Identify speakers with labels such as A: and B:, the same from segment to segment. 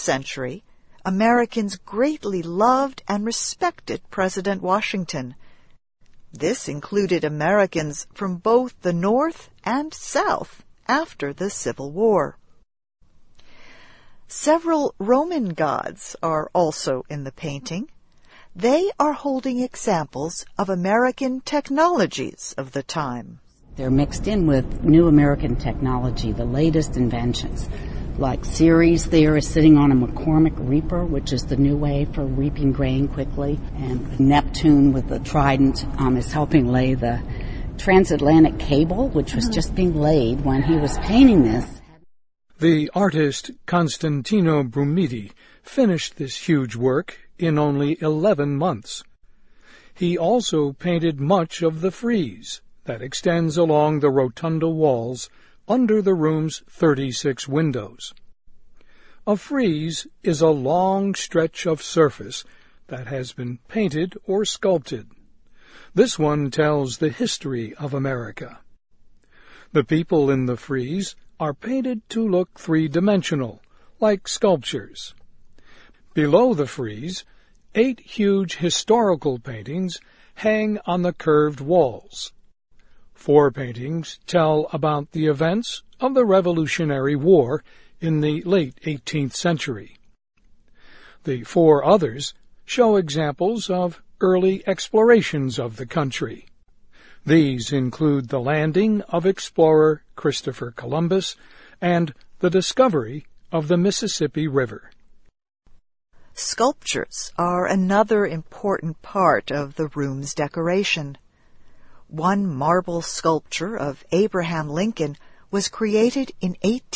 A: century, Americans greatly loved and respected President Washington. This included Americans from both the North and South after the Civil War. Several Roman gods are also in the painting. They are holding examples of American technologies of the time.
B: They're mixed in with new American technology, the latest inventions. Like Ceres there is sitting on a McCormick reaper, which is the new way for reaping grain quickly. And Neptune with the trident is helping lay the transatlantic cable, which was just being laid when he was painting this.
C: The artist Constantino Brumidi finished this huge work in only 11 months. He also painted much of the frieze that extends along the rotunda walls under the room's 36 windows. A frieze is a long stretch of surface that has been painted or sculpted. This one tells the history of America. The people in the frieze are painted to look three-dimensional, like sculptures. Below the frieze, 8 huge historical paintings hang on the curved walls. 4 paintings tell about the events of the Revolutionary War in the late 18th century. The 4 others show examples of early explorations of the country. These include the landing of explorer Christopher Columbus and the discovery of the Mississippi River.
A: Sculptures are another important part of the room's decoration. One marble sculpture of Abraham Lincoln was created in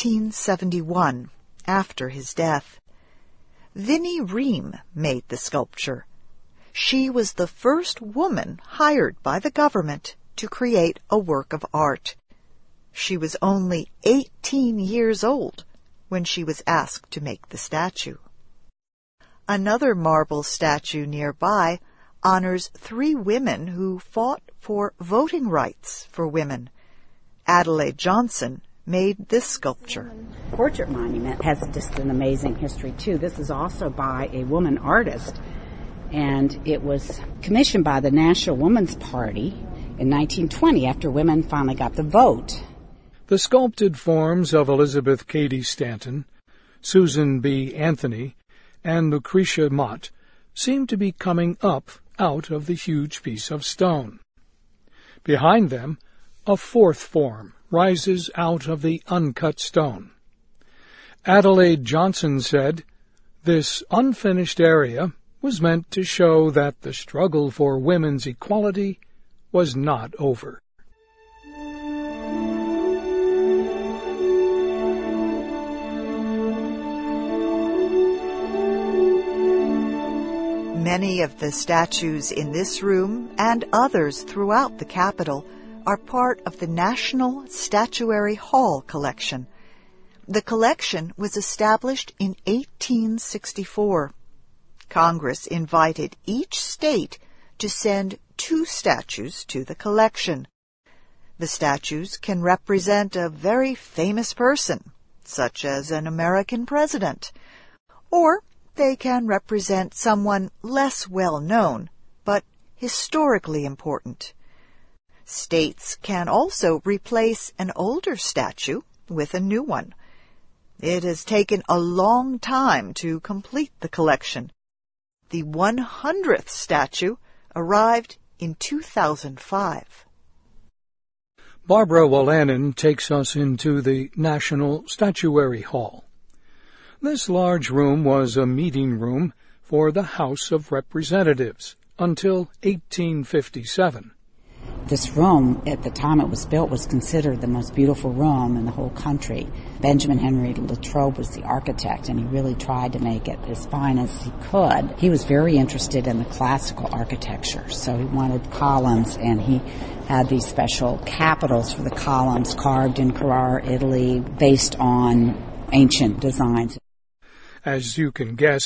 A: 1871, after his death. Vinnie Ream made the sculpture. She was the first woman hired by the government to create a work of art. She was only 18 years old when she was asked to make the statue. Another marble statue nearby honors 3 women who fought for voting rights for women. Adelaide Johnson made this sculpture.
B: Portrait monument has just an amazing history, too. This is also by a woman artist, and it was commissioned by the National Woman's Party in 1920 after women finally got the vote.
C: The sculpted forms of Elizabeth Cady Stanton, Susan B. Anthony, and Lucretia Mott seem to be coming up out of the huge piece of stone. Behind them, a 4th form rises out of the uncut stone. Adelaide Johnson said, "This unfinished area was meant to show that the struggle for women's equality was not over."
A: Many of the statues in this room and others throughout the Capitol are part of the National Statuary Hall collection. The collection was established in 1864. Congress invited each state to send 2 statues to the collection. The statues can represent a very famous person, such as an American president, or they can represent someone less well known, but historically important. States can also replace an older statue with a new one. It has taken a long time to complete the collection. The 100th statue arrived in 2005.
C: Barbara Wolanin takes us into the National Statuary Hall. This large room was a meeting room for the House of Representatives until 1857.
B: This room, at the time it was built, was considered the most beautiful room in the whole country. Benjamin Henry Latrobe was the architect, and he really tried to make it as fine as he could. He was very interested in the classical architecture, so he wanted columns, and he had these special capitals for the columns carved in Carrara, Italy, based on ancient designs.
C: As you can guess,